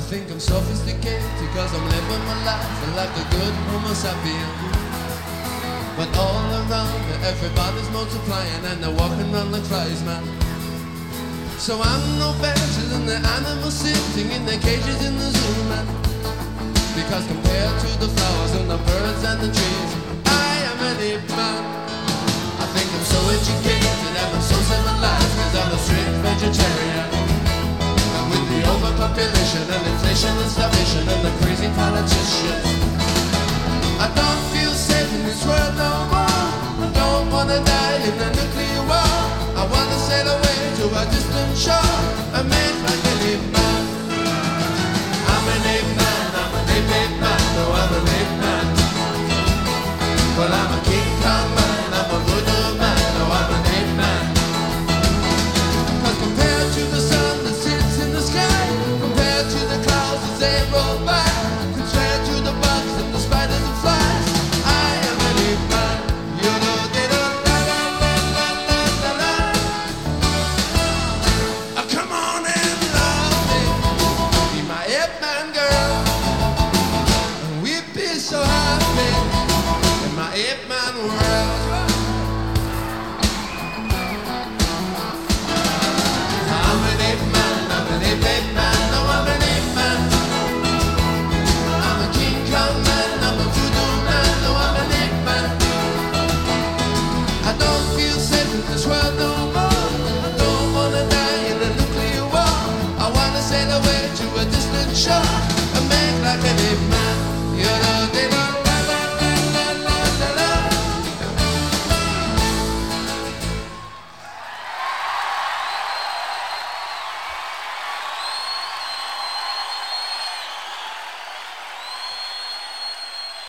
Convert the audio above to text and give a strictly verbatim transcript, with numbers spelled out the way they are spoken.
think I'm sophisticated cause I'm living my life like a good homo sapien. But all around me everybody's multiplying and they're walking around like flies, man. So I'm no better than the animals sitting in their cages in the zoo, man. Because compared to the flowers and the birds and the trees, I am an ape man. I think I'm so educated and I'm so civilized cause I'm a strict vegetarian. And with the overpopulation and inflation and starvation and the crazy politicians, I don't feel safe in this world no more. I don't wanna die in a nuclear war. I wanna sail away to a distant shore and make